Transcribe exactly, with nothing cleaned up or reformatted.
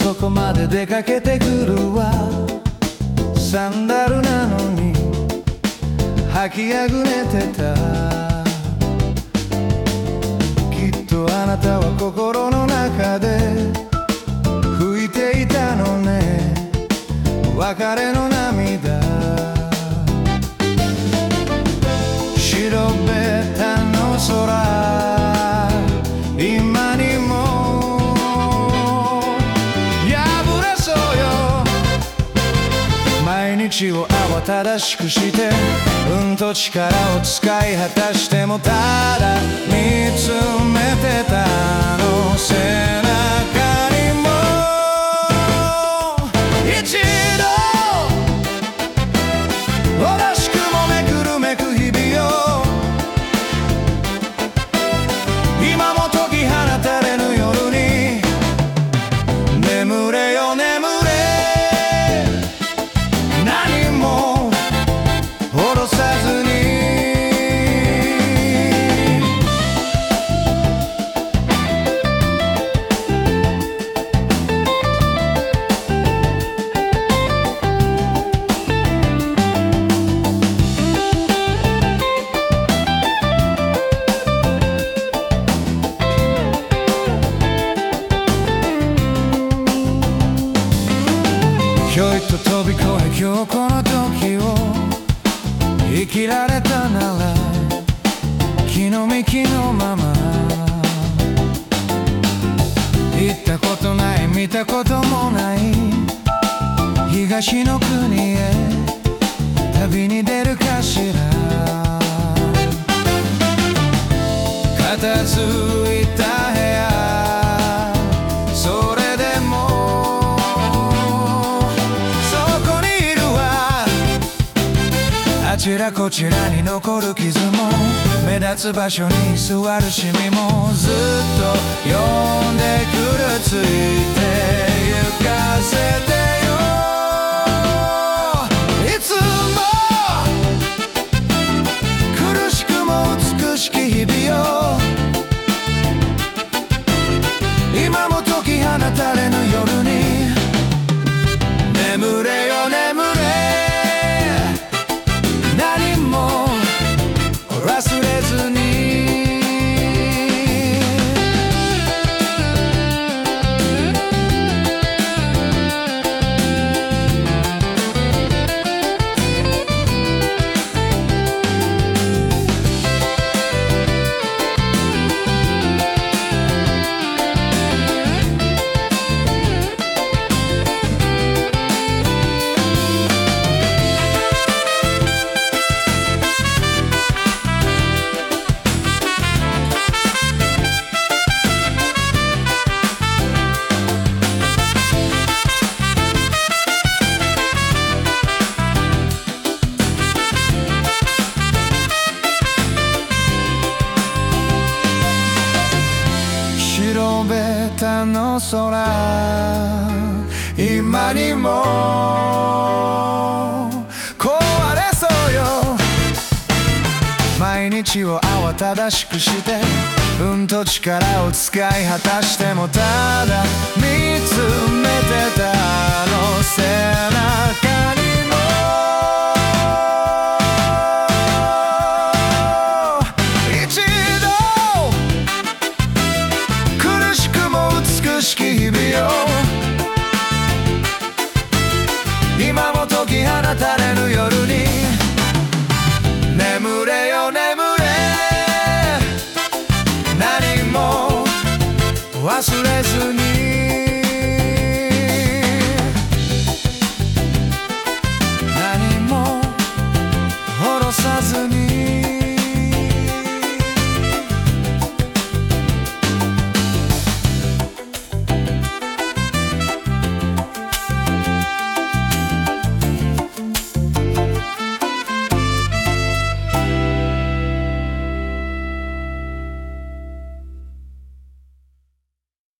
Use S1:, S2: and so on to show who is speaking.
S1: そこまで出かけてくるわ。サンダルなのに履きあぐねてた。きっとあなたは心の中で吹いていたのね、別れの涙。白ベタの空、今にも破れそうよ。毎日を慌ただしくして運と力を使い果たしても、ただ見つめてたあの背中にも一度虚しくもめくるめく日々よ。今も解き放たれぬ夜に眠れよ眠れ、何も下ろさずに。ひょいと飛び越え今日この時を生きられたなら、気の幹のまま行ったことない見たこともない東の国へ旅に出るかしら。片付いた部屋、それでもそこにいるわ。あちらこちらに残る傷も目立つ場所に座るシミも、ずっと呼んでくるついて行かせてよ。いつも苦しくも美しき日々よ。今も解き放たれぬ夜に眠れよ眠れ、何も忘れずに。白ベタの空、今にも壊れそうよ。毎日を慌ただしくして運と力を使い果たしても、ただ見つめてたあの背中にも一度苦しくも美しき日々よ。今も解き放たれぬ夜に眠れよ眠れ、何も忘れずに。